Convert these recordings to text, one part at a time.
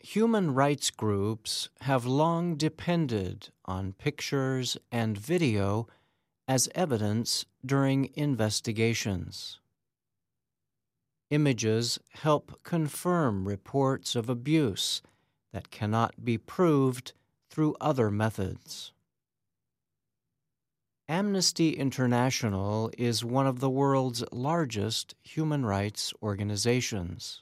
Human rights groups have long depended on pictures and video as evidence during investigations. Images help confirm reports of abuse that cannot be proved through other methods. Amnesty International is one of the world's largest human rights organizations.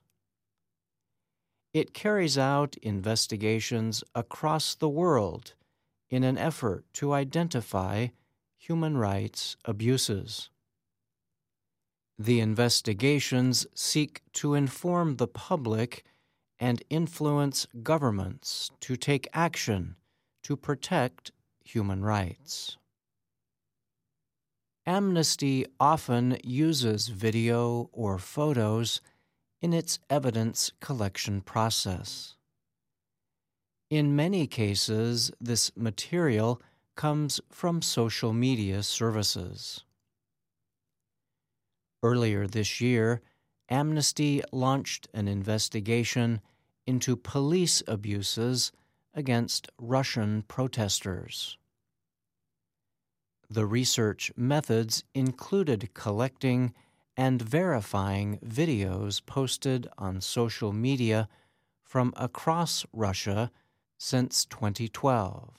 It carries out investigations across the world in an effort to identify human rights abuses. The investigations seek to inform the public and influence governments to take action to protect human rights. Amnesty often uses video or photos in its evidence collection process. In many cases, this material comes from social media services. Earlier this year, Amnesty launched an investigation into police abuses against Russian protesters. The research methods included collecting and verifying videos posted on social media from across Russia since 2012.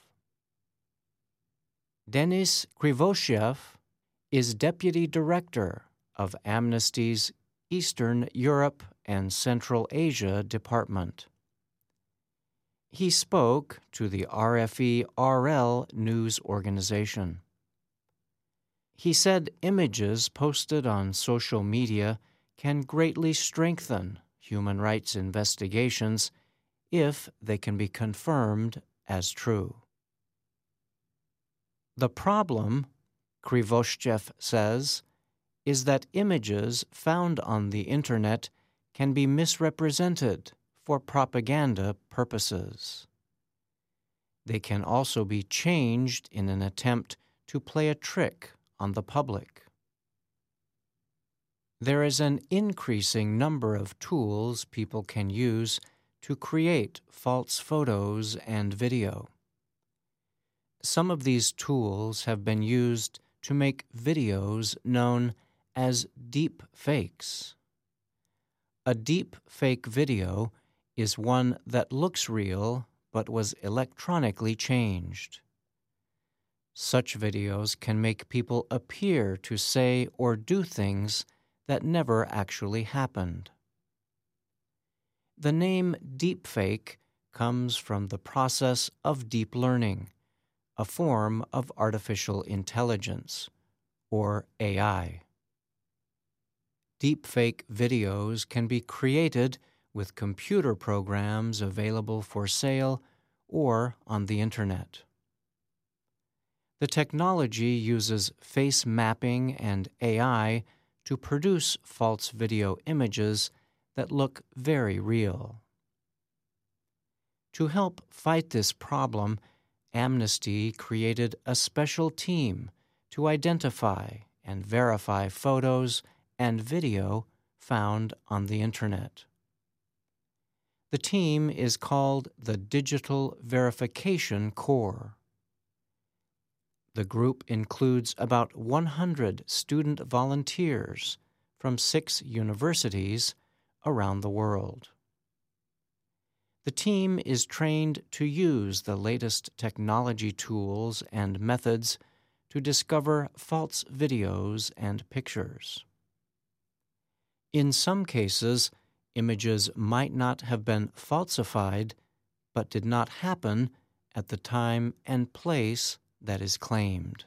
Denis Krivoshev is Deputy Director of Amnesty's Eastern Europe and Central Asia Department. He spoke to the RFE-RL news organization. He said images posted on social media can greatly strengthen human rights investigations if they can be confirmed as true. The problem, Krivoshev says, is that images found on the Internet can be misrepresented for propaganda purposes. They can also be changed in an attempt to play a trick on the public. There is an increasing number of tools people can use to create false photos and video. Some of these tools have been used to make videos known as deep fakes. A deep fake video is one that looks real but was electronically changed. Such videos can make people appear to say or do things that never actually happened. The name deepfake comes from the process of deep learning, a form of artificial intelligence, or AI. Deepfake videos can be created with computer programs available for sale or on the Internet. The technology uses face mapping and AI to produce false video images that look very real. To help fight this problem, Amnesty created a special team to identify and verify photos and video found on the Internet. The team is called the Digital Verification Corps. The group includes about 100 student volunteers from 6 universities around the world. The team is trained to use the latest technology tools and methods to discover false videos and pictures. In some cases, images might not have been falsified, but did not happen at the time and place that is claimed.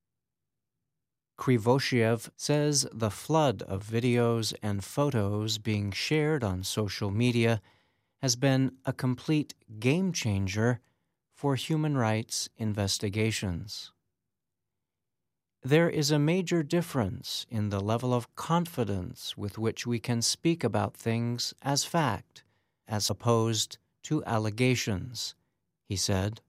Krivoshev says the flood of videos and photos being shared on social media has been a complete game changer for human rights investigations. There is a major difference in the level of confidence with which we can speak about things as fact, as opposed to allegations, he said.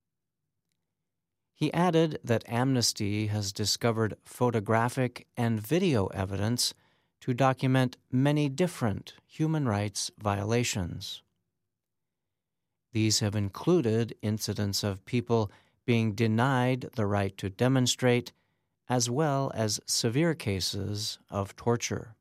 He added that Amnesty has discovered photographic and video evidence to document many different human rights violations. These have included incidents of people being denied the right to demonstrate, as well as severe cases of torture.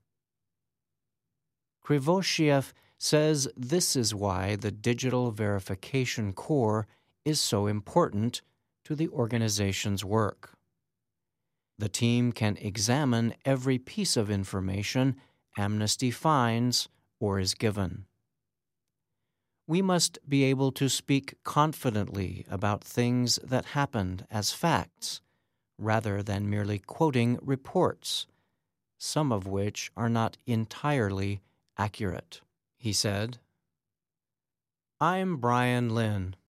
Krivosheyev says this is why the Digital Verification Corps is so important to the organization's work. The team can examine every piece of information Amnesty finds or is given. We must be able to speak confidently about things that happened as facts, rather than merely quoting reports, some of which are not entirely accurate. He said, "I'm Brian Lynn.